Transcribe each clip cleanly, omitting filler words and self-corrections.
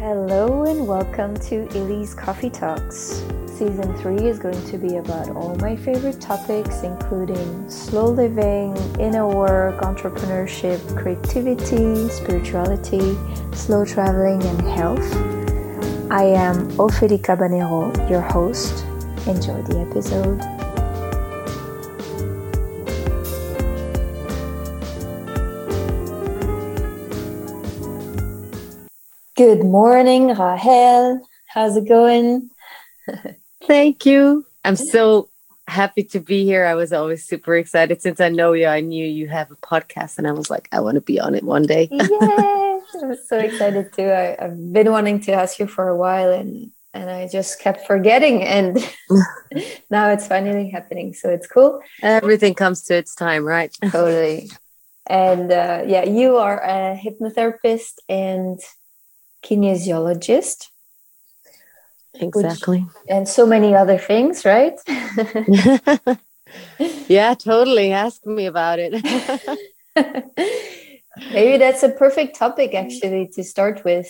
Hello and welcome to Illy's Coffee Talks. Season 3 is going to be about all my favorite topics, including slow living, inner work, entrepreneurship, creativity, spirituality, slow traveling, and health. I am Ophélie Cabanero, your host. Enjoy the episode. Good morning, Rahel. How's it going? Thank you. I'm so happy to be here. I was always super excited since I know you. I knew you have a podcast and I was like, I want to be on it one day. Yes, I was so excited too. I've been wanting to ask you for a while and I just kept forgetting, and now it's finally happening. So it's cool. Everything comes to its time, right? Totally. And you are a hypnotherapist and kinesiologist. Exactly. And so many other things, right? Yeah, totally. Ask me about it. Maybe that's a perfect topic actually to start with,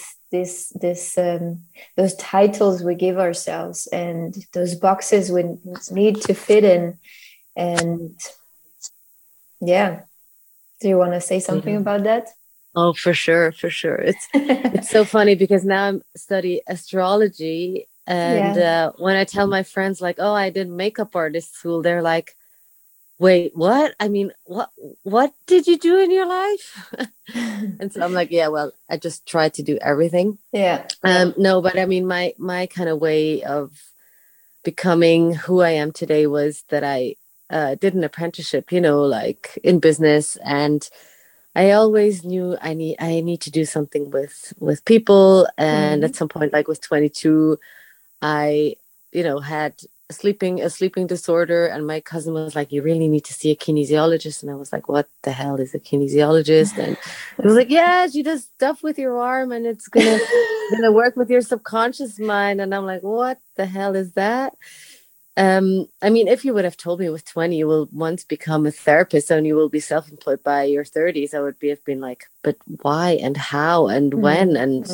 those titles we give ourselves and those boxes we need to fit in. And yeah, do you want to say something about that? Oh, for sure. It's so funny because now I'm studying astrology, and when I tell my friends like, oh, I did makeup artist school, they're like, wait, what? I mean, what did you do in your life? And so I'm like, yeah, well, I just tried to do everything. No, but I mean, my kind of way of becoming who I am today was that I did an apprenticeship, like in business, and I always knew I need to do something with people. And at some point, like with 22, I, had a sleeping disorder, and my cousin was like, you really need to see a kinesiologist. And I was like, what the hell is a kinesiologist? And he was like, yeah, she does stuff with your arm and it's gonna work with your subconscious mind. And I'm like, what the hell is that? I mean, if you would have told me with 20 you will once become a therapist and you will be self-employed by your 30s, I would have been like, but why and how and when? And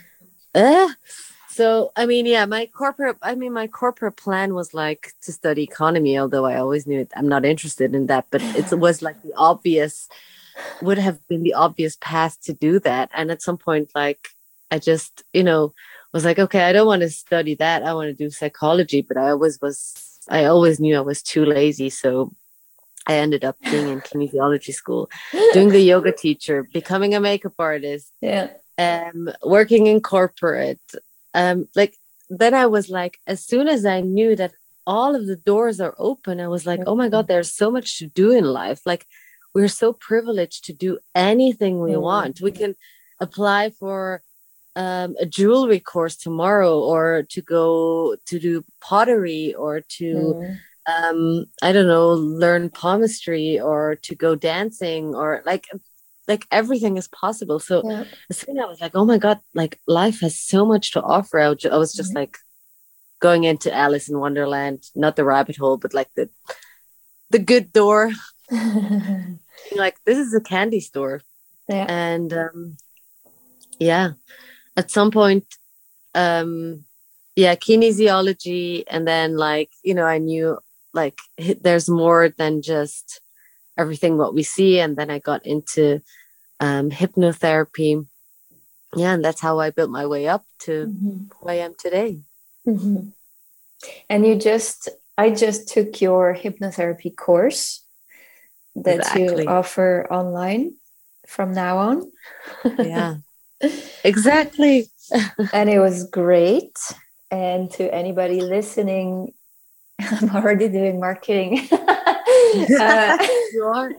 so I mean, yeah, my corporate plan was like to study economy, although I always knew I'm not interested in that, but it was like would have been the obvious path to do that. And at some point, like, I just was like, okay, I don't want to study that. I want to do psychology, but I always knew I was too lazy. So I ended up being in kinesiology school, doing the yoga teacher, becoming a makeup artist, working in corporate. Like then I was like, as soon as I knew that all of the doors are open, I was like, oh my God, there's so much to do in life. Like, we're so privileged to do anything we want. We can apply for a jewelry course tomorrow, or to go to do pottery, or to I don't know, learn palmistry, or to go dancing, or like everything is possible. So as soon as I was like, oh my God, like life has so much to offer, I was just like going into Alice in Wonderland, not the rabbit hole, but like the good door. Like, this is a candy store. And at some point, kinesiology, and then like, I knew like there's more than just everything what we see. And then I got into hypnotherapy, and that's how I built my way up to who I am today. And I just took your hypnotherapy course that you offer online from now on. Yeah. Exactly. And it was great. And to anybody listening, I'm already doing marketing. You are.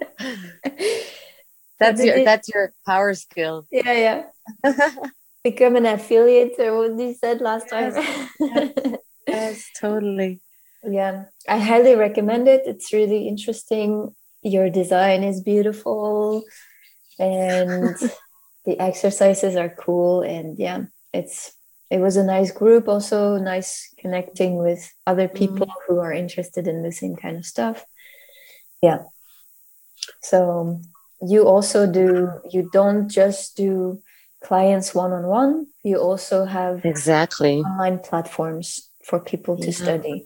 That's your power skill. Yeah. Become an affiliate, or what you said last time. Yes, totally. Yeah, I highly recommend it. It's really interesting. Your design is beautiful, and the exercises are cool. And yeah, it was a nice group. Also nice connecting with other people who are interested in the same kind of stuff. Yeah. So you don't just do clients one-on-one, you also have Exactly. online platforms for people to study.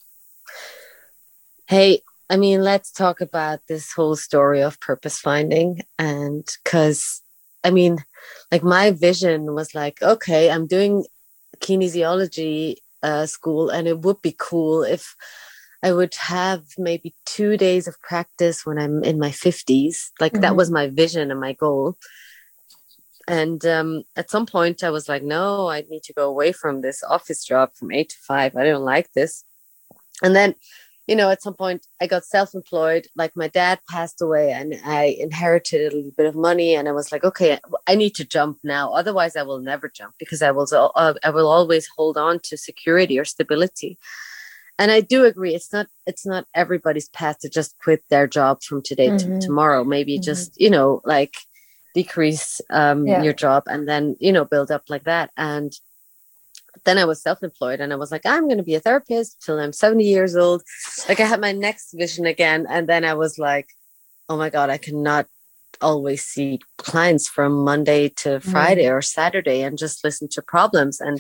Hey, I mean, let's talk about this whole story of purpose finding. And because, I mean, like my vision was like, okay, I'm doing kinesiology school, and it would be cool if I would have maybe 2 days of practice when I'm in my 50s. Like that was my vision and my goal. And at some point I was like, no, I need to go away from this office job from 8 to 5. I don't like this. And then, you know, at some point I got self-employed. Like my dad passed away and I inherited a little bit of money, and I was like, okay, I need to jump now. Otherwise I will never jump, because I will always hold on to security or stability. And I do agree, it's not everybody's path to just quit their job from today to tomorrow. Maybe just, you know, like decrease your job and then, you know, build up like that. And then I was self-employed, and I was like, I'm going to be a therapist till I'm 70 years old. Like I had my next vision again. And then I was like, oh my God, I cannot always see clients from Monday to Friday or Saturday and just listen to problems. And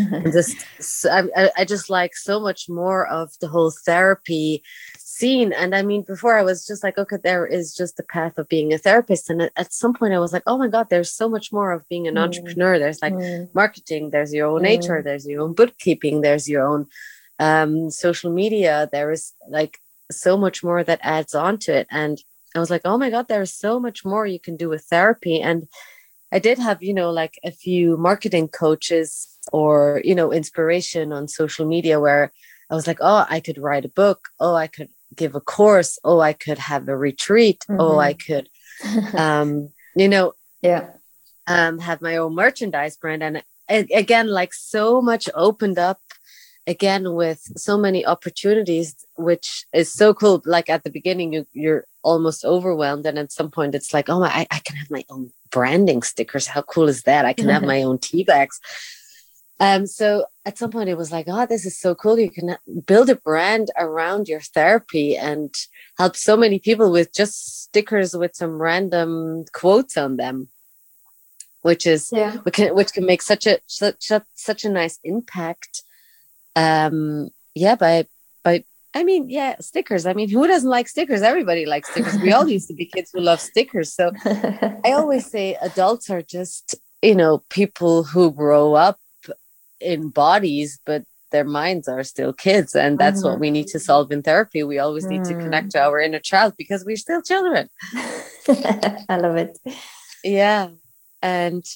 I just like so much more of the whole therapy scene. And I mean, before I was just like, okay, there is just the path of being a therapist. And at some point I was like, oh my God, there's so much more of being an entrepreneur. There's like marketing, there's your own HR, there's your own bookkeeping, there's your own social media. There is like so much more that adds on to it. And I was like, oh my God, there's so much more you can do with therapy. And I did have, you know, like a few marketing coaches or, you know, inspiration on social media where I was like, oh, I could write a book. Oh, I could give a course. Oh, I could have a retreat. Oh, I could, you know, have my own merchandise brand. And again, like so much opened up again with so many opportunities, which is so cool. Like at the beginning, you're almost overwhelmed. And at some point it's like, oh, I can have my own branding stickers. How cool is that? I can have my own tea bags. So at some point it was like, oh, this is so cool. You can build a brand around your therapy and help so many people with just stickers with some random quotes on them, which is, which can make such a nice impact. I mean, stickers. I mean, who doesn't like stickers? Everybody likes stickers. We all used to be kids who love stickers. So I always say adults are just, you know, people who grow up in bodies, but their minds are still kids. And that's what we need to solve in therapy. We always need to connect to our inner child because we're still children. I love it. Yeah. And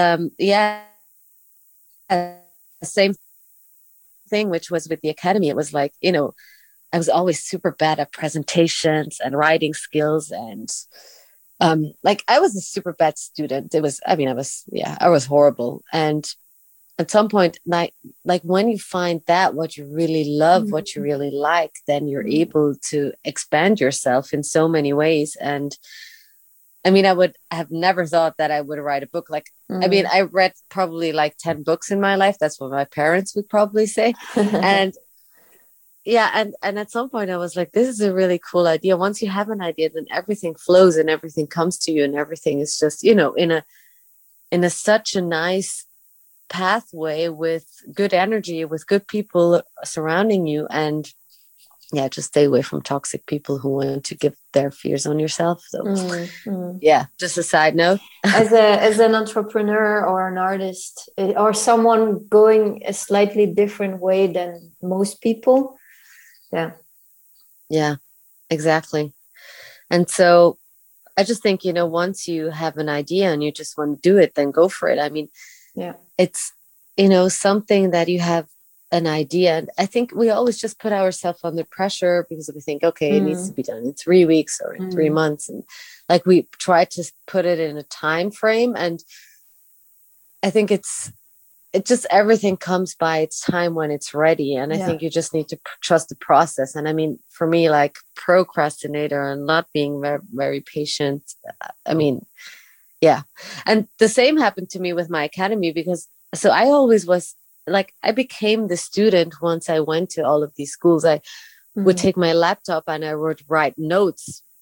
same thing, which was with the academy. It was like, you know, I was always super bad at presentations and writing skills. And like I was a super bad student. I was horrible. And at some point, like when you find that what you really love, what you really like, then you're able to expand yourself in so many ways. And I mean, I would have never thought that I would write a book. Like, I mean, I read probably like 10 books in my life. That's what my parents would probably say. And and at some point I was like, this is a really cool idea. Once you have an idea, then everything flows and everything comes to you and everything is just, you know, in a such a nice pathway with good energy, with good people surrounding you. And just stay away from toxic people who want to give their fears on yourself. So just a side note. as an entrepreneur or an artist or someone going a slightly different way than most people. Yeah, exactly. And so I just think, you know, once you have an idea and you just want to do it, then go for it. I mean, it's, you know, something that you have an idea. And I think we always just put ourselves under pressure because we think, okay, it needs to be done in 3 weeks or in 3 months. And like we try to put it in a time frame. And I think it just, everything comes by its time when it's ready. And I think you just need to trust the process. And I mean, for me, like procrastinator and not being very, very patient. I mean, and the same happened to me with my academy because I always was like, I became the student once I went to all of these schools. I would take my laptop and I would write notes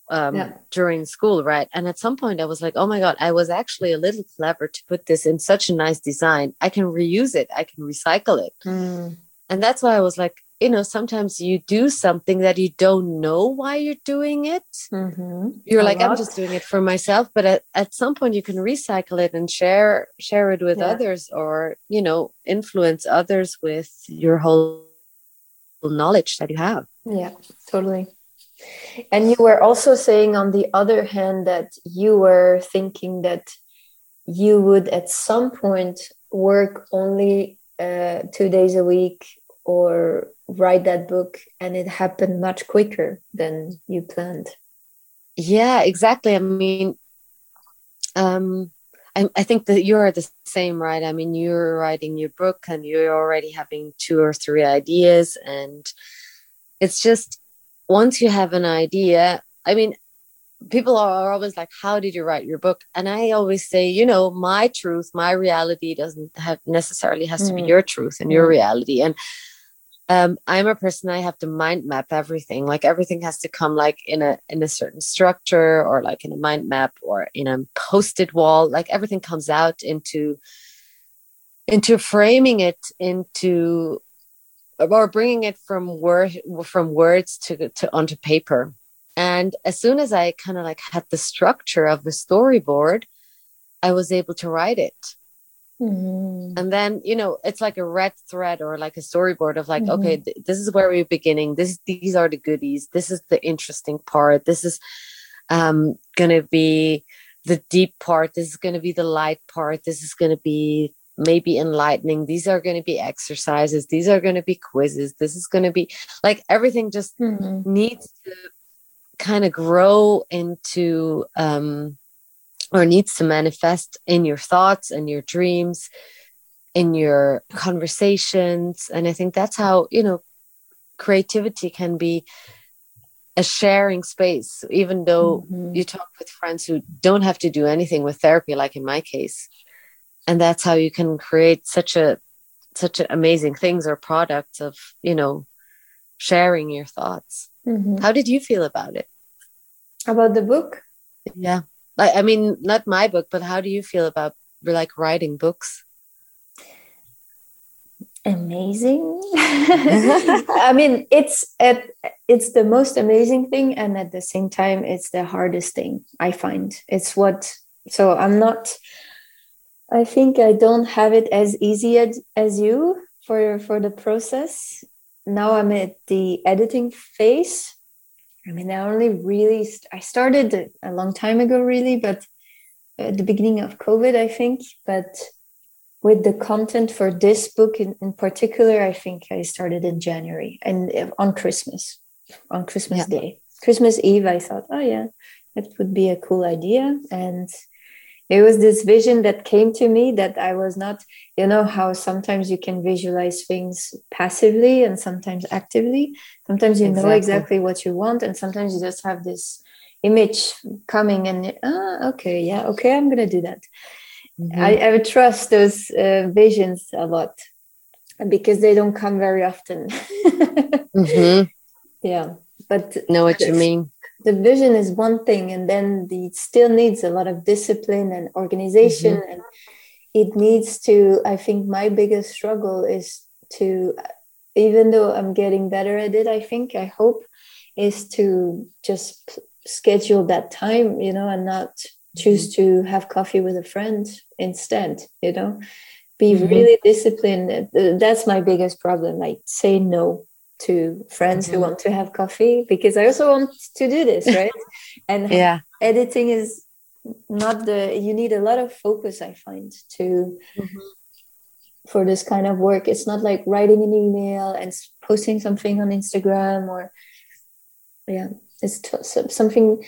during school, right? And at some point I was like, oh my God, I was actually a little clever to put this in such a nice design. I can reuse it. I can recycle it. And that's why I was like, sometimes you do something that you don't know why you're doing it. You're like, I'm just doing it for myself. But at some point you can recycle it and share it with others, or, influence others with your whole knowledge that you have. Yeah, totally. And you were also saying, on the other hand, that you were thinking that you would at some point work only 2 days a week or write that book, and it happened much quicker than you planned. Yeah, exactly. I mean, I think that you're the same, right? I mean, you're writing your book and you're already having 2 or 3 ideas, and it's just, once you have an idea, I mean, people are always like, how did you write your book? And I always say, my truth, my reality doesn't have necessarily has to be your truth and your reality. And I'm a person, I have to mind map everything. Like, everything has to come like in a certain structure, or like in a mind map, or in a post-it wall. Like, everything comes out into framing it into, or bringing it from words to onto paper. And as soon as I kind of like had the structure of the storyboard, I was able to write it. And then, it's like a red thread, or like a storyboard of like, okay, this is where we're beginning. These are the goodies. This is the interesting part. This is going to be the deep part. This is going to be the light part. This is going to be maybe enlightening. These are going to be exercises. These are going to be quizzes. This is going to be like, everything just needs to kind of grow into, or needs to manifest in your thoughts and your dreams, in your conversations. And I think that's how, creativity can be a sharing space, even though you talk with friends who don't have to do anything with therapy, like in my case. And that's how you can create such amazing things or products of, sharing your thoughts. How did you feel about it? About the book? Yeah. I mean, not my book, but how do you feel about like writing books? Amazing. I mean, it's the most amazing thing, and at the same time, it's the hardest thing, I find. So I think I don't have it as easy as you for the process. Now I'm at the editing phase. I mean, I started a long time ago, really, but at the beginning of COVID, I think. But with the content for this book in particular, I think I started in January, and on Christmas Day. Christmas Eve, I thought, oh yeah, it would be a cool idea. And it was this vision that came to me that I was not, how sometimes you can visualize things passively and sometimes actively. Sometimes you know exactly what you want, and sometimes you just have this image coming and, okay, I'm going to do that. I would trust those visions a lot, because they don't come very often. Yeah, but know what you mean. The vision is one thing, and then it still needs a lot of discipline and organization, and it needs to, I think my biggest struggle is to, even though I'm getting better at it, I hope, is to just schedule that time, and not choose to have coffee with a friend instead, be really disciplined. That's my biggest problem. Like, say no to friends who want to have coffee, because I also want to do this, right? And editing is not you need a lot of focus, I find, for this kind of work. It's not like writing an email and posting something on Instagram, or it's something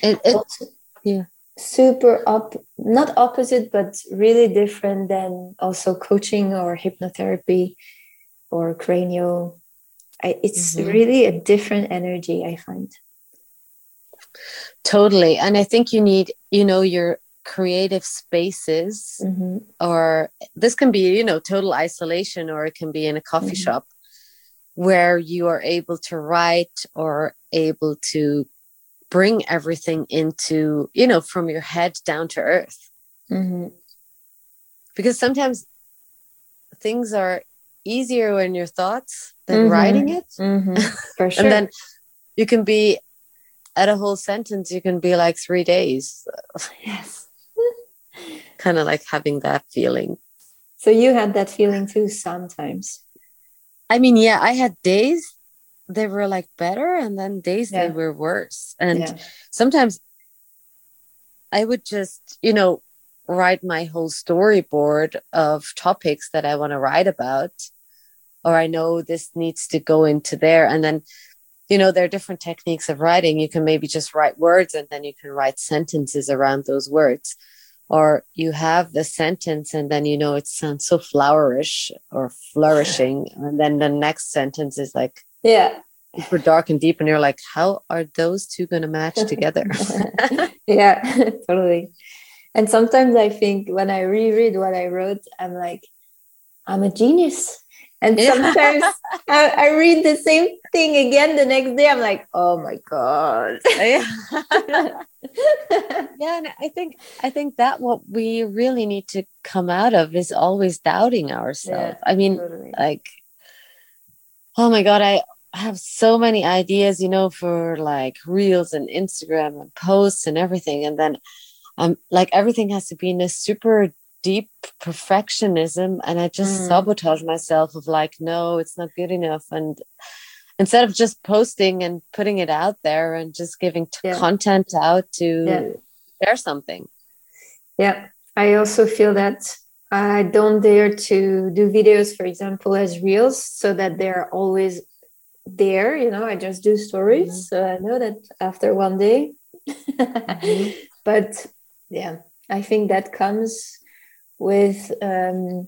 super not opposite, but really different than also coaching or hypnotherapy or cranio. It's really a different energy, I find. Totally. And I think you need, your creative spaces, or this can be, total isolation, or it can be in a coffee shop where you are able to write or able to bring everything into, you know, from your head down to earth. Mm-hmm. Because sometimes things are easier in your thoughts than writing it. For sure. And then you can be at a whole sentence, you can be like 3 days. Yes. Kind of like having that feeling. So you had that feeling too sometimes. I mean, yeah, I had days they were like better, and then days they were worse. And sometimes I would just, you know, write my whole storyboard of topics that I want to write about, or I know this needs to go into there. And then, you know, there are different techniques of writing. You can maybe just write words, and then you can write sentences around those words. Or you have the sentence, and then, you know, it sounds so flourish or flourishing. And then the next sentence is like, super dark and deep. And you're like, how are those two going to match together? Yeah, totally. And sometimes I think when I reread what I wrote, I'm like, I'm a genius. And sometimes I read the same thing again the next day. I'm like, oh my God. Yeah, and I think that what we really need to come out of is always doubting ourselves. I mean, totally. Like, oh my God, I have so many ideas, you know, for like reels and Instagram and posts and everything. And then like everything has to be in a super deep perfectionism, and I just sabotage myself of like, no, it's not good enough. And instead of just posting and putting it out there and just giving content out to share something. Yeah, I also feel that I don't dare to do videos, for example, as reels, so that they're always there. You know, I just do stories, so I know that after one day. But yeah, I think that comes with inner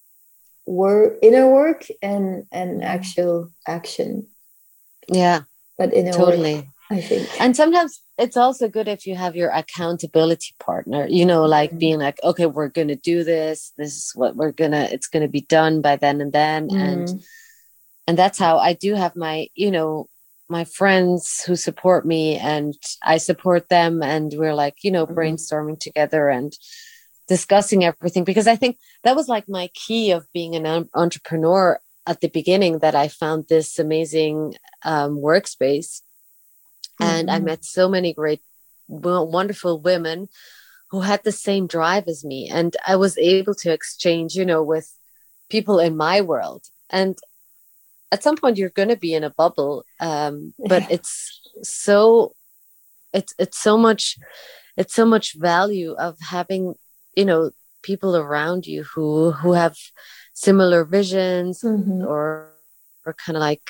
work and actual action. Yeah, but inner totally work, I think. And sometimes it's also good if you have your accountability partner, you know, like being like, okay, we're gonna do this is what it's gonna be done by then and then. And that's how I do have my, you know, my friends who support me, and I support them, and we're like, you know, brainstorming together and discussing everything, because I think that was like my key of being an entrepreneur at the beginning, that I found this amazing workspace, and I met so many great, wonderful women who had the same drive as me, and I was able to exchange, you know, with people in my world. And at some point you're going to be in a bubble, but it's so much value of having, you know, people around you who have similar visions, or kind of like,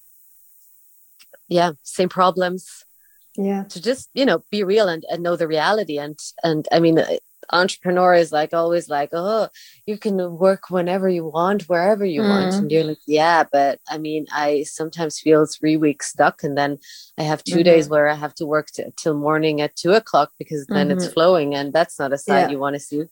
same problems, to just, you know, be real and know the reality. And I mean, entrepreneur is like always like, oh, you can work whenever you want, wherever you want, and you're like, yeah, but I mean, I sometimes feel 3 weeks stuck, and then I have 2 days where I have to work till morning at 2:00, because then it's flowing, and that's not a side you want to see.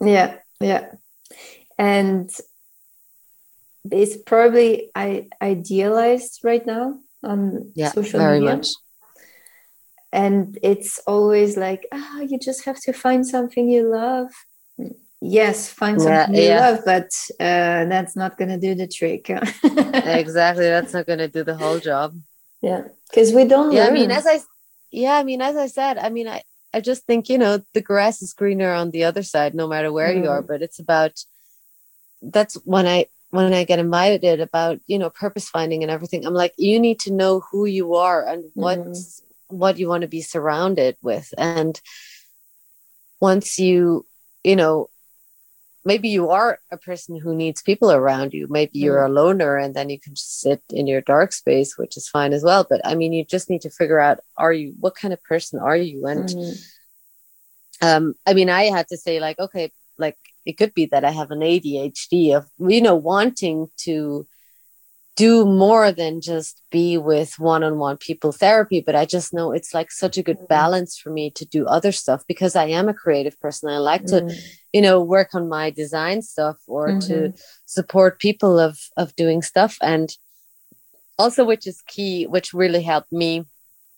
And it's probably idealized right now on social very media. Much. And it's always like, you just have to find something you love. Yes, find something you love, but that's not going to do the trick. Exactly, that's not going to do the whole job. Yeah, because we don't learn. I mean, as I said, I mean, I just think, you know, the grass is greener on the other side, no matter where you are. But it's about, that's when I get invited about, you know, purpose finding and everything. I'm like, you need to know who you are and what you want to be surrounded with. And once you know, maybe you are a person who needs people around you. Maybe you're a loner, and then you can just sit in your dark space, which is fine as well. But I mean, you just need to figure out, what kind of person are you? And I mean, I had to say, like, okay, like, it could be that I have an ADHD of, you know, wanting to do more than just be with one-on-one people therapy. But I just know it's like such a good balance for me to do other stuff, because I am a creative person. I like to, you know, work on my design stuff, or to support people of doing stuff. And also, which is key, which really helped me,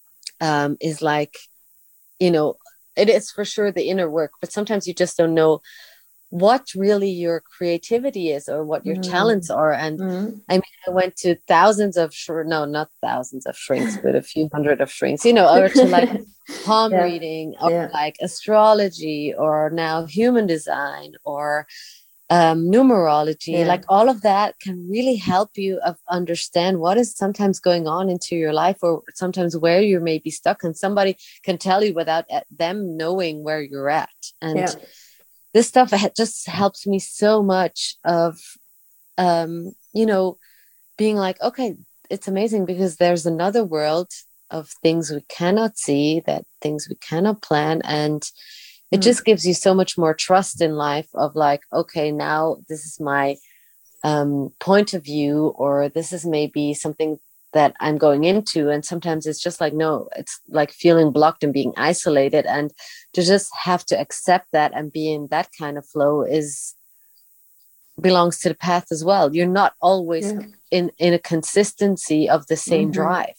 is like, you know, it is for sure the inner work, but sometimes you just don't know what really your creativity is or what your talents are. And I mean, I went to thousands of no, not thousands of shrinks, but a few hundred of shrinks, you know, or to like palm reading or like astrology or now human design or numerology. Like all of that can really help you understand what is sometimes going on into your life, or sometimes where you may be stuck, and somebody can tell you without them knowing where you're at. And this stuff just helps me so much of, you know, being like, okay, it's amazing because there's another world of things we cannot see, that things we cannot plan. And it just gives you so much more trust in life of like, okay, now this is my point of view, or this is maybe something that I'm going into. And sometimes it's just like, no, it's like feeling blocked and being isolated, and to just have to accept that and be in that kind of flow belongs to the path as well. You're not always in a consistency of the same drive.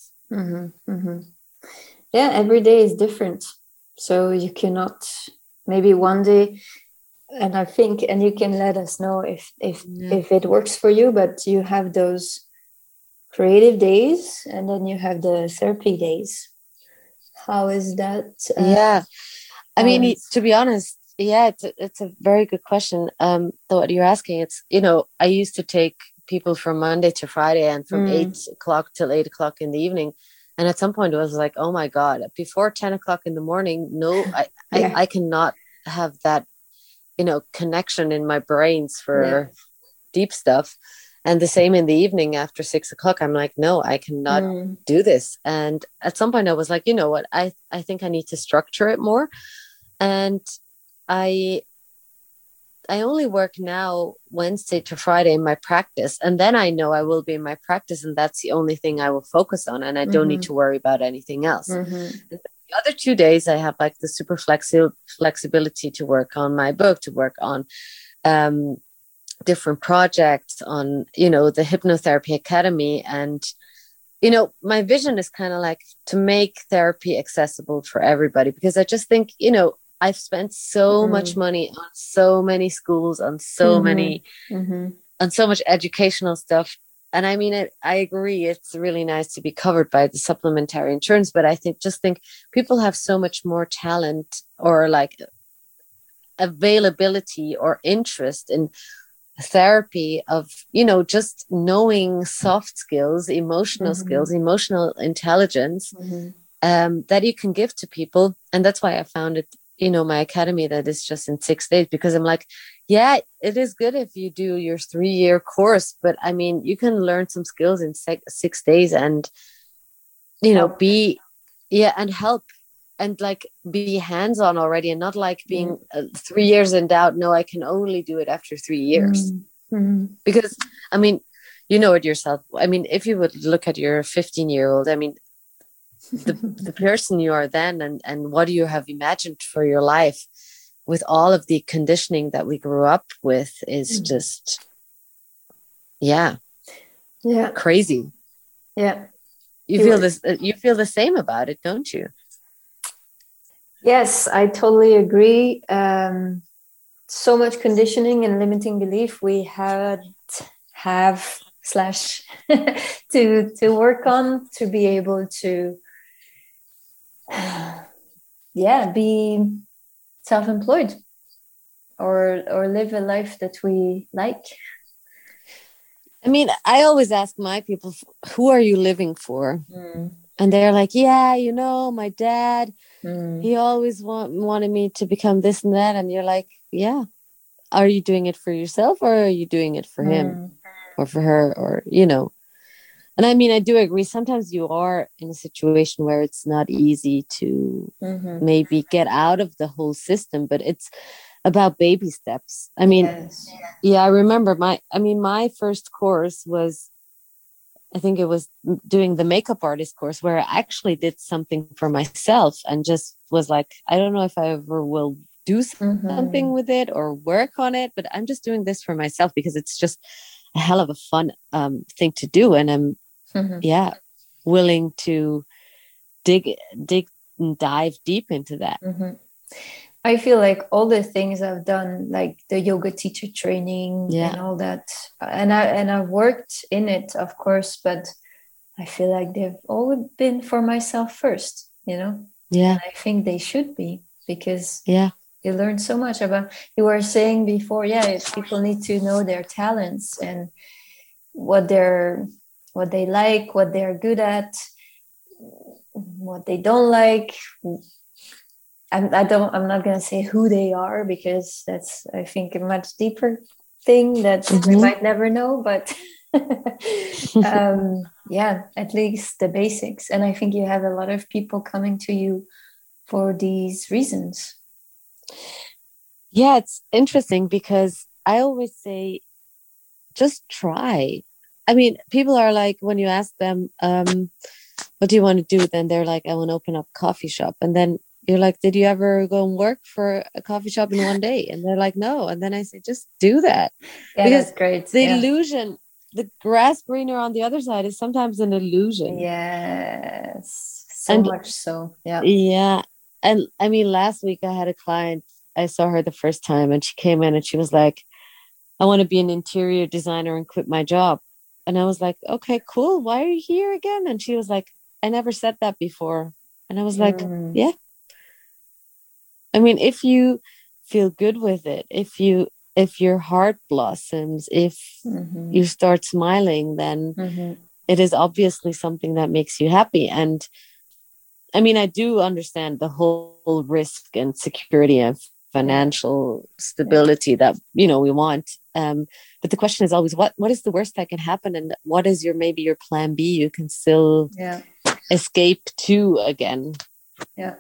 Yeah, every day is different. So you cannot, maybe one day, and I think, and you can let us know if it works for you, but you have those creative days and then you have the therapy days. How is that? I mean, to be honest, it's a very good question. Though what you're asking, it's, you know, I used to take people from Monday to Friday and from 8 o'clock till 8 o'clock in the evening. And at some point it was like, oh my God, before 10 o'clock in the morning, no, I cannot have that, you know, connection in my brains for deep stuff. And the same in the evening after 6 o'clock, I'm like, no, I cannot do this. And at some point I was like, you know what, I think I need to structure it more. And I only work now Wednesday to Friday in my practice. And then I know I will be in my practice, and that's the only thing I will focus on. And I don't need to worry about anything else. The other 2 days I have like the super flexibility to work on my book, to work on different projects, on, you know, the Hypnotherapy Academy. And, you know, my vision is kind of like to make therapy accessible for everybody, because I just think, you know, I've spent so much money on so many schools, on so many, on so much educational stuff. And I mean, I agree, it's really nice to be covered by the supplementary insurance, but I think people have so much more talent or like availability or interest in therapy of, you know, just knowing soft skills, emotional skills, emotional intelligence, that you can give to people. And that's why I founded, you know, my academy that is just in 6 days, because I'm like, yeah, it is good if you do your 3-year course, but I mean, you can learn some skills in 6 days and, you know, and help and like be hands-on already, and not like being 3 years in doubt. No, I can only do it after 3 years. Because I mean, you know it yourself. I mean, if you would look at your 15-year-old, I mean, the person you are then, and what you have imagined for your life with all of the conditioning that we grew up with is just crazy. You feel the same about it, don't you? Yes, I totally agree. So much conditioning and limiting belief we have to work on to be able to be self-employed or live a life that we like. I mean, I always ask my people, who are you living for? And they're like, yeah, you know, my dad, he always wanted me to become this and that. And you're like, yeah, are you doing it for yourself, or are you doing it for him or for her, or, you know? And I mean, I do agree. Sometimes you are in a situation where it's not easy to maybe get out of the whole system, but it's about baby steps. I mean, I remember my first course was, I think it was doing the makeup artist course, where I actually did something for myself and just was like, I don't know if I ever will do something with it or work on it, but I'm just doing this for myself because it's just a hell of a fun thing to do. And I'm willing to dig and dive deep into that. Mm-hmm. I feel like all the things I've done, like the yoga teacher training and all that, and I've worked in it, of course, but I feel like they've all been for myself first, you know? Yeah. And I think they should be, because you learn so much about, you were saying before, people need to know their talents and what they like, what they're good at, what they don't like. I'm not going to say who they are, because that's, I think, a much deeper thing that we might never know, but at least the basics. And I think you have a lot of people coming to you for these reasons. Yeah, it's interesting because I always say, just try. I mean, people are like, when you ask them, what do you want to do? Then they're like, I want to open up a coffee shop. And then you're like, did you ever go and work for a coffee shop in one day? And they're like, no. And then I say, just do that. Yeah, because that's great. The illusion, the grass greener on the other side, is sometimes an illusion. Yes, so much so. Yeah. Yeah. And I mean, last week I had a client, I saw her the first time, and she came in and she was like, I want to be an interior designer and quit my job. And I was like, okay, cool. Why are you here again? And she was like, I never said that before. And I was like, yeah. I mean, if you feel good with it, if your heart blossoms, if you start smiling, then it is obviously something that makes you happy. And I mean, I do understand the whole risk and security and financial stability that, we want. But the question is always, what is the worst that can happen? And what is maybe your plan B you can still escape to again? Yeah.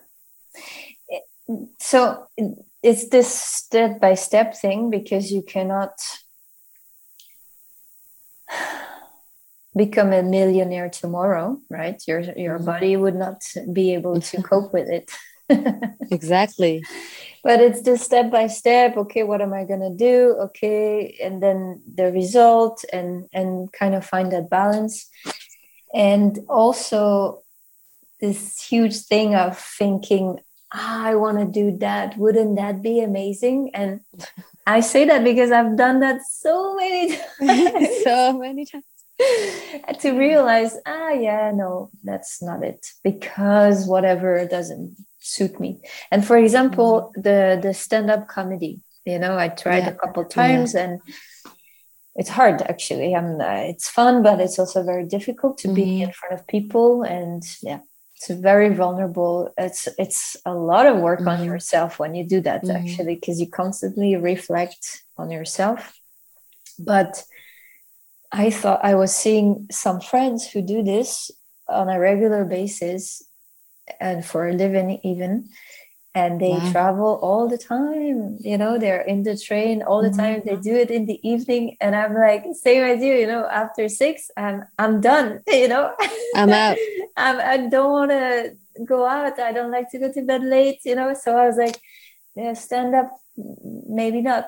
So it's this step-by-step thing, because you cannot become a millionaire tomorrow, right? Your body would not be able to cope with it. Exactly. But it's just step by step. Okay, what am I going to do? Okay, and then the result, and kind of find that balance. And also this huge thing of thinking, I want to do that. Wouldn't that be amazing? And I say that because I've done that so many times. To realize, no, that's not it, because whatever doesn't suit me. And for example, the stand-up comedy, I tried a couple times, and it's hard, actually. It's fun, but it's also very difficult to be in front of people, and it's very vulnerable. It's a lot of work on yourself when you do that, actually, because you constantly reflect on yourself. But I thought I was seeing some friends who do this on a regular basis, and for a living even, and they travel all the time. They're in the train all the time. They do it in the evening, and I'm like, same as you. After 6, I'm done. I'm out. I don't want to go out. I don't like to go to bed late. So I was like, stand up, maybe not.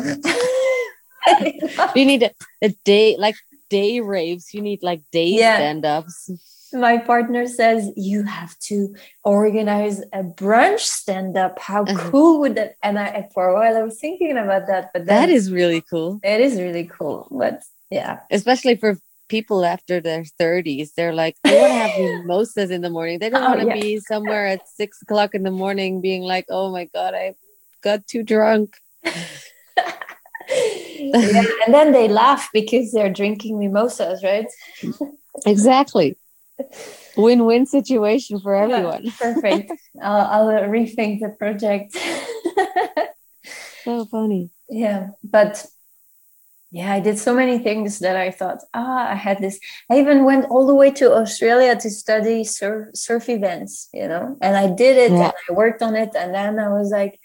You need a day, like day raves. You need like day stand-ups. My partner says, you have to organize a brunch stand-up. How cool would that? And for a while I was thinking about that, but that is really cool. It is really cool. But especially for people after their 30s, they're like, they want to have mimosas in the morning. They don't want to be somewhere at 6 o'clock in the morning being like, oh my God, I got too drunk. And then they laugh because they're drinking mimosas, right? Exactly. Win-win situation for everyone. Perfect. I'll rethink the project. So funny. Yeah, but I did so many things that I thought, I had this. I even went all the way to Australia to study surf events, and I did it, and I worked on it, and then I was like,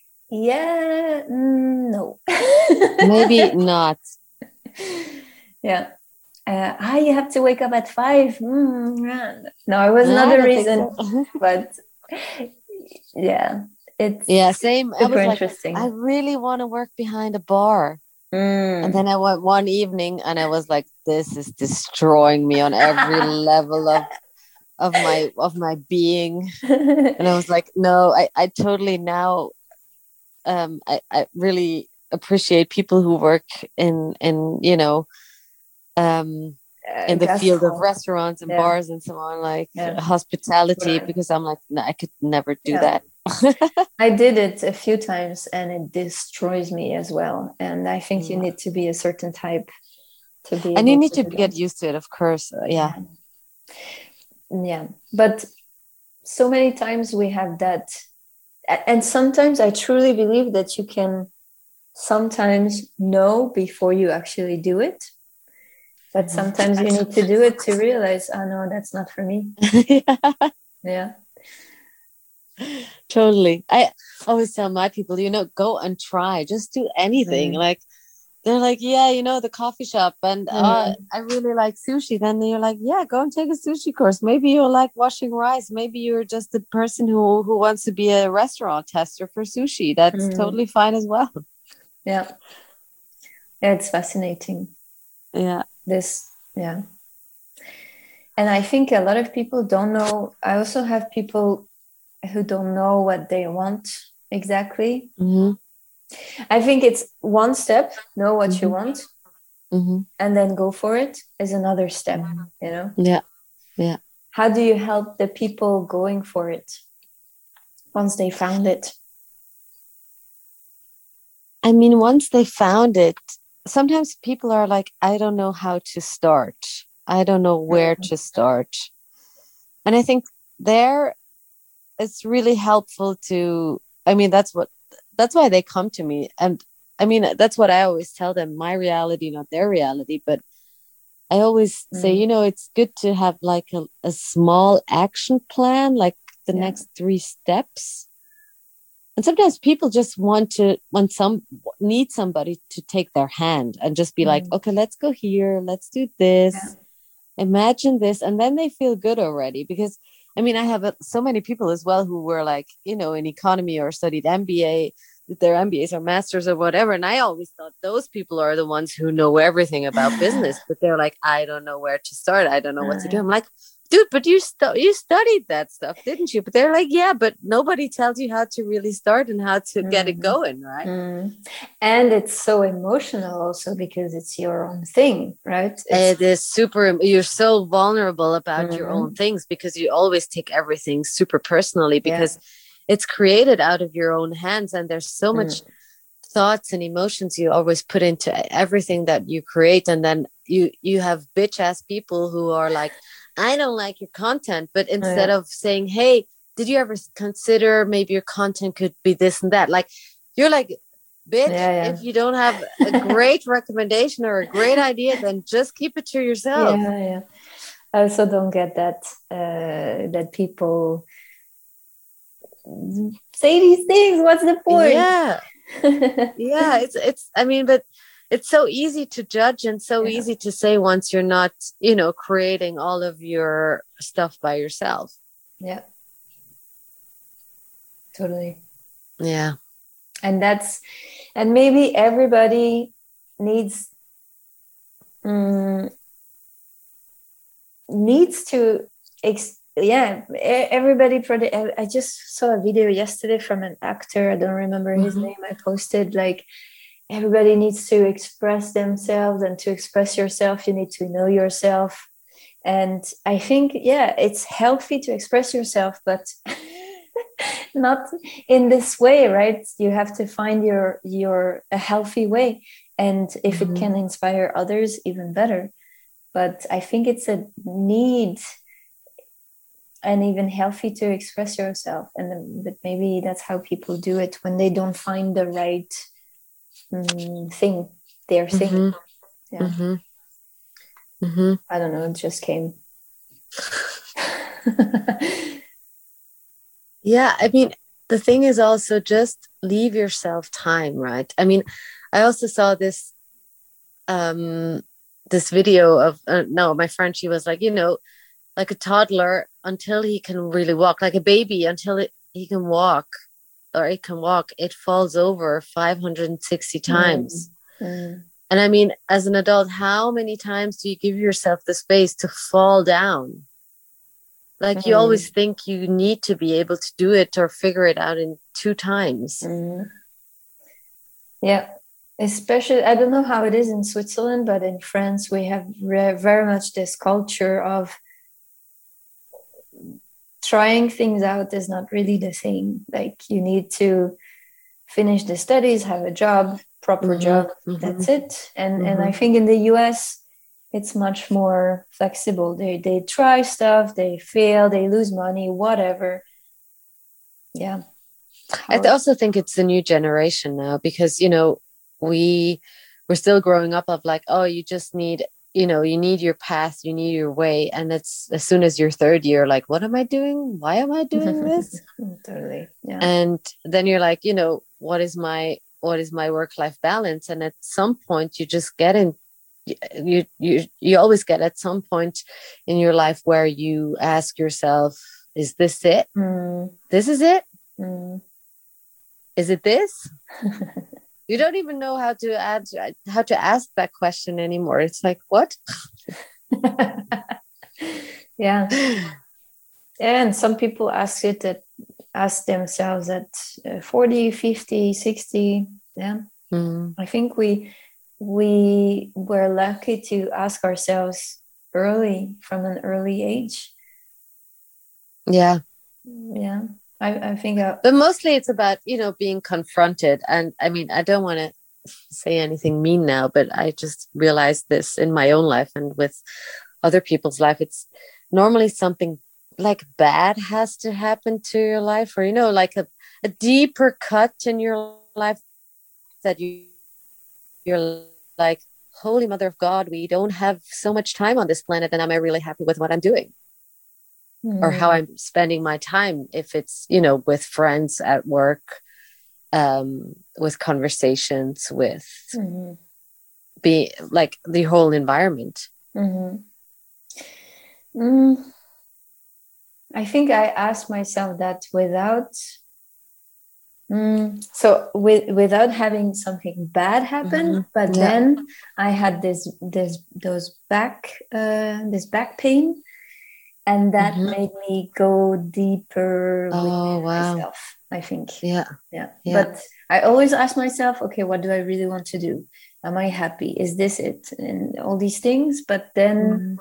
no. Maybe not. Yeah. You have to wake up at 5. No, it was not a reason. So. But it's same. Super interesting. I really want to work behind a bar. And then I went one evening, and I was like, this is destroying me on every level of of my being. And I was like, no, I totally now I really appreciate people who work in in the field of restaurants and bars and so on, like hospitality, because I'm like, no, I could never do that. I did it a few times and it destroys me as well. And I think you need to be a certain type to be. And you need to get used to it, of course. Yeah. But so many times we have that. And sometimes I truly believe that you can sometimes know before you actually do it. But sometimes you need to do it to realize, oh no, that's not for me. Yeah. Totally. I always tell my people, go and try, just do anything. Like they're like, yeah, the coffee shop, and I really like sushi. Then you're like, yeah, go and take a sushi course. Maybe you like washing rice. Maybe you're just the person who wants to be a restaurant tester for sushi. That's totally fine as well. Yeah, it's fascinating. Yeah. And I think a lot of people don't know. I also have people who don't know what they want exactly. I think it's one step, know what you want, and then go for it is another step, Yeah. How do you help the people going for it once they found it? I mean, once they found it, sometimes people are like, I don't know how to start. I don't know where to start. And I think there it's really helpful to, I mean, that's why they come to me. And I mean, that's what I always tell them, my reality, not their reality. But I always say, it's good to have like a small action plan, like the next 3 steps. And sometimes people just need somebody to take their hand and just be like, okay, let's go here. Let's do this. Yeah. Imagine this. And then they feel good already. Because, I mean, I have so many people as well who were like, in economy or studied MBA, their MBAs or masters or whatever. And I always thought those people are the ones who know everything about business. But they're like, I don't know where to start. I don't know what to do. I'm like, dude, but you studied that stuff, didn't you? But they're like, yeah, but nobody tells you how to really start and how to get it going, right? And it's so emotional also because it's your own thing, right? It is super, you're so vulnerable about your own things because you always take everything super personally because it's created out of your own hands, and there's so much thoughts and emotions you always put into everything that you create. And then you have bitch ass people who are like, I don't like your content, but instead of saying, hey, did you ever consider maybe your content could be this and that? Like, you're like, bitch, if you don't have a great recommendation or a great idea, then just keep it to yourself. I also don't get that people say these things. What's the point? It's I mean, but it's so easy to judge and so easy to say once you're not, creating all of your stuff by yourself. Yeah. Totally. Yeah. And maybe everybody needs to everybody I just saw a video yesterday from an actor. I don't remember his name. I posted like, everybody needs to express themselves, and to express yourself, you need to know yourself. And I think, it's healthy to express yourself, but not in this way, right? You have to find a healthy way. And if it can inspire others, even better. But I think it's a need and even healthy to express yourself. But maybe that's how people do it when they don't find the right thing they're saying. I don't know, it just came. I mean, the thing is also just leave yourself time, right? I mean, I also saw this this video of my friend, she was like, like a toddler until he can really walk, like a baby until he can walk, or it can walk, it falls over 560 times. And I mean, as an adult, how many times do you give yourself the space to fall down? Like you always think you need to be able to do it or figure it out in 2 times. Yeah. Especially, I don't know how it is in Switzerland, but in France, we have very much this culture of trying things out is not really the same. Like you need to finish the studies, have a job, proper job, that's it. And I think in the US, it's much more flexible. They try stuff, they fail, they lose money, whatever. Yeah. I also think it's the new generation now because, you know, we're still growing up of like, oh, you just need, you know, you need your path, you need your way. And it's as soon as you're third year, like, what am I doing? Why am I doing this? Totally. Yeah. And then you're like, you know, what is my work-life balance? And at some point you just get in, you always get at some point in your life where you ask yourself, is this it? This is it? Is it this? You don't even know how to ask that question anymore. It's like, what? Yeah. And some people ask themselves at 40, 50, 60. Yeah. I think we were lucky to ask ourselves from an early age. Yeah. Yeah. I think but mostly it's about, you know, being confronted. And I mean, I don't want to say anything mean now, but I just realized this in my own life and with other people's life. It's normally something like bad has to happen to your life, or, you know, like a deeper cut in your life that you're like, holy mother of God, we don't have so much time on this planet, and am I really happy with what I'm doing? Or how I'm spending my time, if it's, you know, with friends, at work, with conversations, with be like the whole environment. I think I asked myself that without having something bad happen, but then I had this back pain. And that made me go deeper with myself, I think. Yeah. But I always ask myself, okay, what do I really want to do? Am I happy? Is this it? And all these things. But then,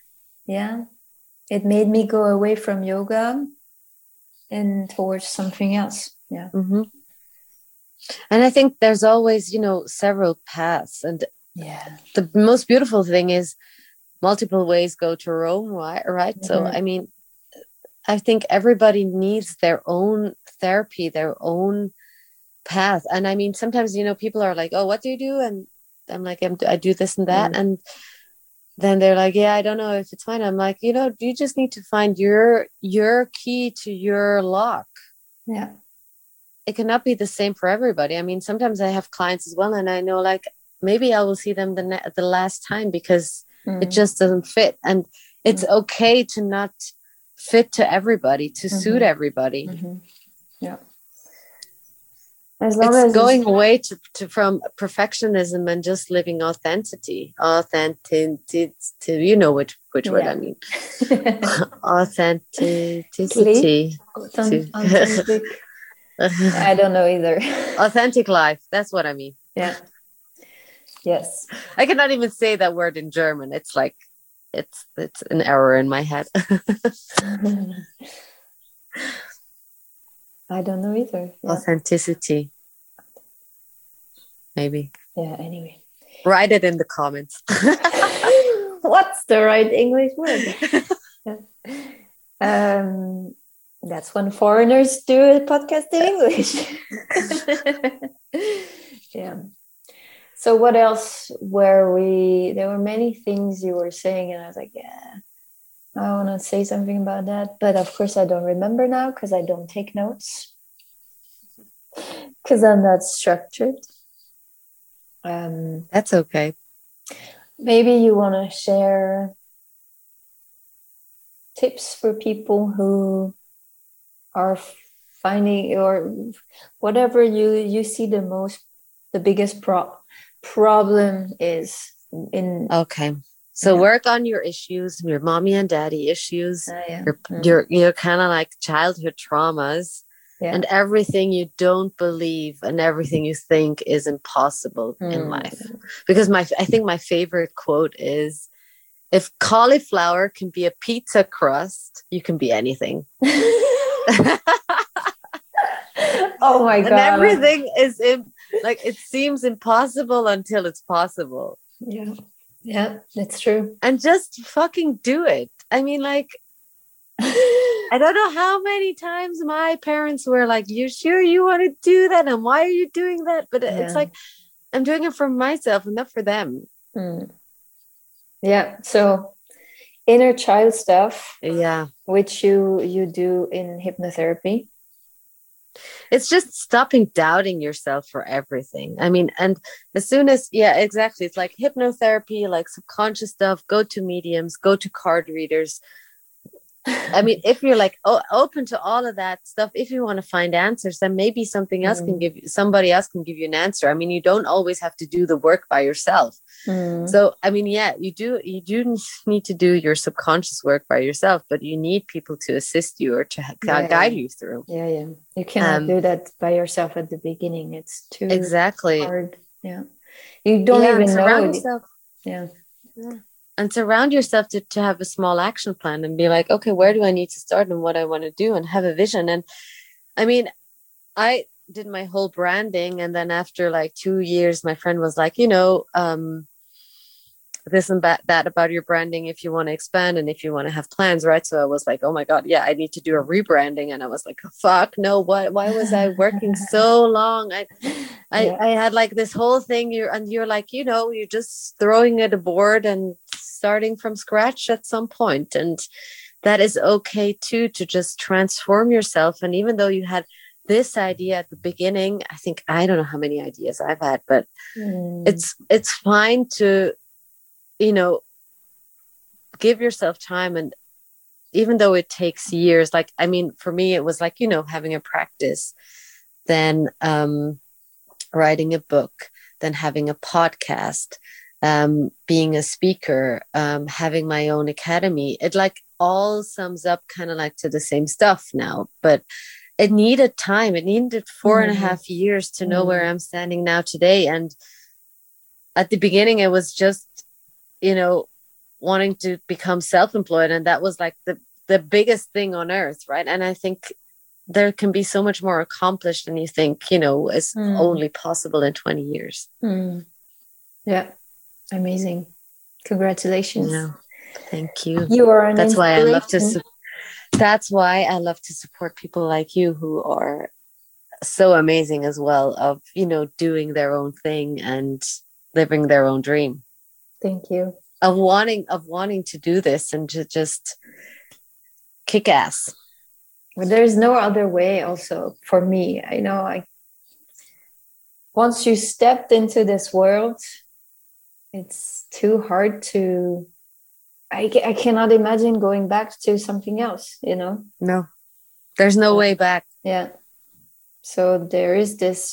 it made me go away from yoga and towards something else. Yeah. And I think there's always, you know, several paths. And the most beautiful thing is multiple ways go to Rome, right? So, I mean, I think everybody needs their own therapy, their own path. And I mean, sometimes, you know, people are like, oh, what do you do? And I'm like, I do this and that. And then they're like, yeah, I don't know if it's fine. I'm like, you know, you just need to find your key to your lock. Yeah. It cannot be the same for everybody. I mean, sometimes I have clients as well, and I know, like, maybe I will see them the last time because it just doesn't fit. And it's okay to not fit to everybody, to suit everybody. Yeah. As long as going away to from perfectionism and just living authenticity, you know which word I mean. Authenticity. Authentic. I don't know either. Authentic life. That's what I mean. Yeah. Yes. I cannot even say that word in German. It's like, it's an error in my head. I don't know either. Yeah. Authenticity. Maybe. Yeah, anyway. Write it in the comments. What's the right English word? That's when foreigners do a podcast in English. Yeah. So what else there were many things you were saying, and I was like, yeah, I want to say something about that. But of course I don't remember now because I don't take notes. Because I'm not structured. That's okay. Maybe you want to share tips for people who are finding, or whatever you see the biggest problem is in. Okay. So work on your issues, your mommy and daddy issues, Yeah. your kind of like childhood traumas, and everything you don't believe and everything you think is impossible in life. Because I think my favorite quote is, if cauliflower can be a pizza crust, you can be anything. Oh my God. And everything is like, it seems impossible until it's possible. Yeah. Yeah, that's true. And just fucking do it. I mean, like, I don't know how many times my parents were like, you sure you want to do that? And why are you doing that? But it's like, I'm doing it for myself and not for them. Yeah. So inner child stuff. Yeah. Which you do in hypnotherapy. It's just stopping doubting yourself for everything. I mean, and as soon as, exactly. It's like hypnotherapy, like subconscious stuff, go to mediums, go to card readers. I mean, if you're like open to all of that stuff, if you want to find answers, then maybe somebody else can give you an answer. I mean, you don't always have to do the work by yourself. So, I mean, you do need to do your subconscious work by yourself, but you need people to assist you or to guide you through. Yeah. You cannot do that by yourself at the beginning. It's too hard. Yeah. You don't even know. Yourself. Yeah. And surround yourself to have a small action plan and be like, okay, where do I need to start and what I want to do, and have a vision. And I mean, I did my whole branding. And then after like 2 years, my friend was like, this and that about your branding, if you want to expand and if you want to have plans, right? So I was like, oh my God, yeah, I need to do a rebranding. And I was like, fuck no, why was I working so long? I had like this whole thing, you're like, you're just throwing at a board and starting from scratch at some point. And that is okay too, to just transform yourself. And even though you had this idea at the beginning, I don't know how many ideas I've had, but it's fine to, give yourself time. And even though it takes years, like, I mean, for me, it was like, having a practice, then writing a book, then having a podcast, being a speaker, having my own academy. It like all sums up kind of like to the same stuff now, but it needed time. It needed 4.5 years to know where I'm standing now today. And at the beginning, it was just, wanting to become self-employed. And that was like the biggest thing on earth. Right. And I think there can be so much more accomplished than you think, is only possible in 20 years. Yeah. Amazing. Congratulations. Yeah. Thank you. You are an That's why I love to support people like you who are so amazing as well, of, doing their own thing and living their own dream. Thank you. Of wanting to do this and to just kick ass. But there's no other way also for me. I know once you stepped into this world, it's too hard to, I cannot imagine going back to something else, No, there's no way back. Yeah. So there is this,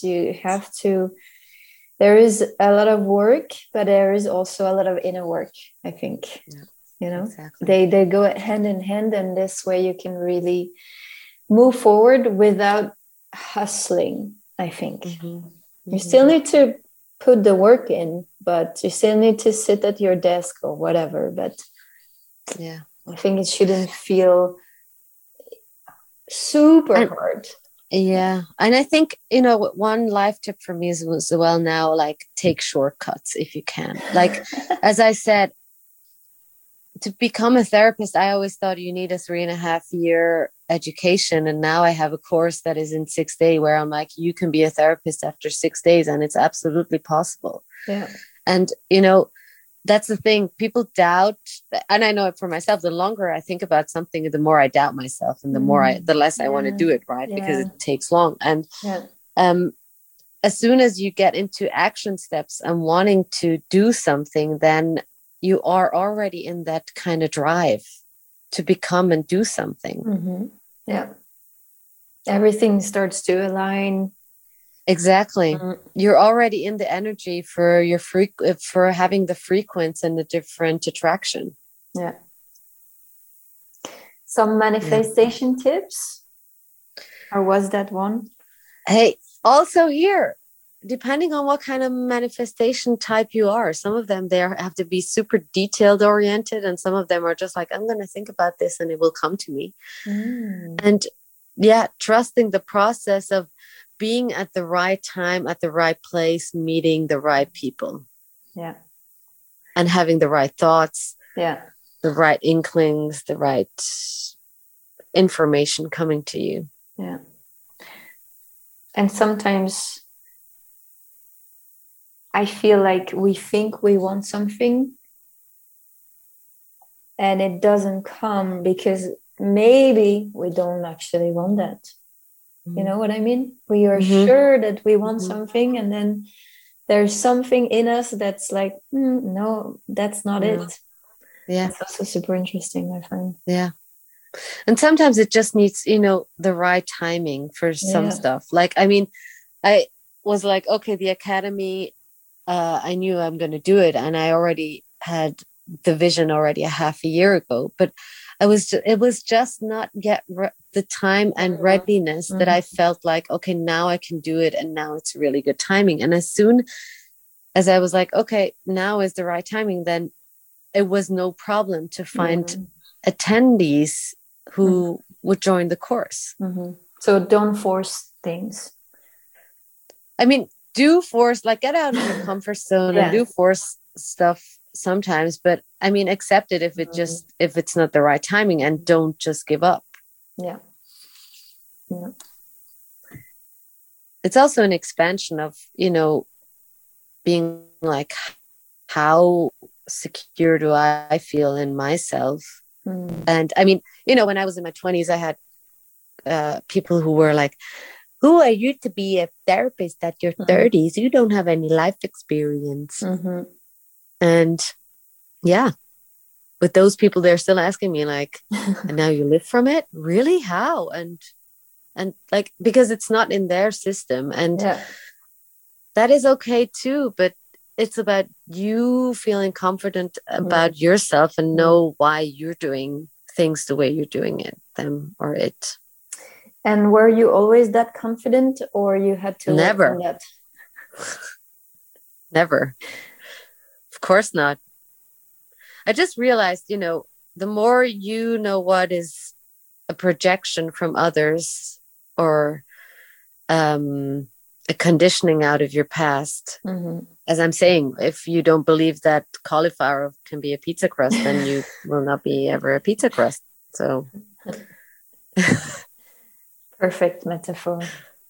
there is a lot of work, but there is also a lot of inner work, I think. Yeah, exactly. They go hand in hand, and this way you can really move forward without hustling, I think. You still need to put the work in, but you still need to sit at your desk or whatever. But I think it shouldn't feel super hard. Yeah. And I think, one life tip for me is as well now, like, take shortcuts if you can. Like, as I said, to become a therapist, I always thought you need a 3.5-year education. And now I have a course that is in 6 days where I'm like, you can be a therapist after 6 days, and it's absolutely possible. Yeah. And, that's the thing. People doubt, and I know it for myself. The longer I think about something, the more I doubt myself, and the less I want to do it, right? Because it takes long. And as soon as you get into action steps and wanting to do something, then you are already in that kind of drive to become and do something. Yeah. Everything starts to align. Exactly. Mm. You're already in the energy for your for having the frequency and the different attraction. Yeah. Some manifestation tips, or was that one? Hey, also here, depending on what kind of manifestation type you are, some of them they have to be super detailed oriented, and some of them are just like, I'm going to think about this and it will come to me. And yeah, trusting the process of being at the right time, at the right place, meeting the right people. Yeah. And having the right thoughts. Yeah. The right inklings, the right information coming to you. Yeah. And sometimes I feel like we think we want something and it doesn't come because maybe we don't actually want that. You know what I mean? We are sure that we want something, and then there's something in us that's like, no, that's not it. Yeah. It's also super interesting, I find. Yeah. And sometimes it just needs, the right timing for some stuff. Like, I mean, I was like, okay, the academy, I knew I'm going to do it. And I already had the vision already a half a year ago, but it was just not yet the time and readiness that I felt like, okay, now I can do it. And now it's really good timing. And as soon as I was like, okay, now is the right timing, then it was no problem to find attendees who would join the course. So don't force things. I mean, do force, like, get out of your comfort zone and do force stuff sometimes, but I mean, accept it if it's not the right timing, and don't just give up. Yeah. It's also an expansion of, being like, how secure do I feel in myself? And I mean, when I was in my 20s, I had people who were like, who are you to be a therapist at your 30s? You don't have any life experience. And yeah, with those people, they're still asking me like, and now you live from it? Really? How? And like, because it's not in their system, and that is okay too. But it's about you feeling confident about yourself and know why you're doing things the way you're doing it, them or it. And were you always that confident, or you had to work on that? Never. Of course not. I just realized, the more you know what is a projection from others, or a conditioning out of your past. As I'm saying, if you don't believe that cauliflower can be a pizza crust, then you will not be ever a pizza crust. So perfect metaphor.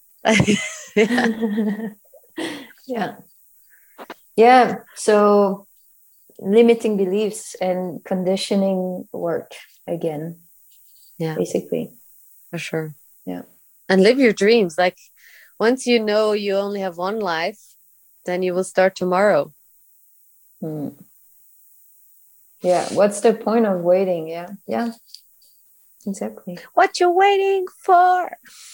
Yeah. So limiting beliefs and conditioning work again. Yeah, basically. For sure. Yeah. And live your dreams. Like, once you know you only have one life, then you will start tomorrow. Yeah. What's the point of waiting? Yeah. Exactly. What you waiting for?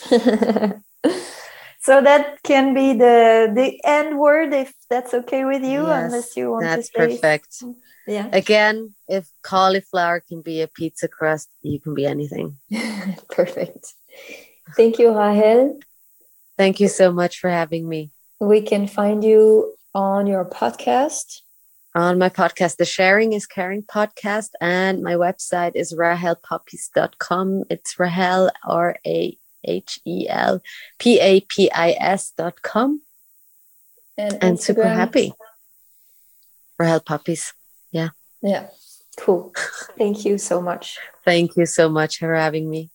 So that can be the end word, if that's okay with you. Yes, unless you want to say. That's perfect. Yeah. Again, if cauliflower can be a pizza crust, you can be anything. Perfect. Thank you, Rahel. Thank you so much for having me. We can find you on your podcast. On my podcast, the Sharing is Caring podcast, and my website is rahelpapis.com. It's Rahel, RahelPapis.com. And super happy. Rahel Papis. Yeah. Yeah. Cool. Thank you so much. Thank you so much for having me.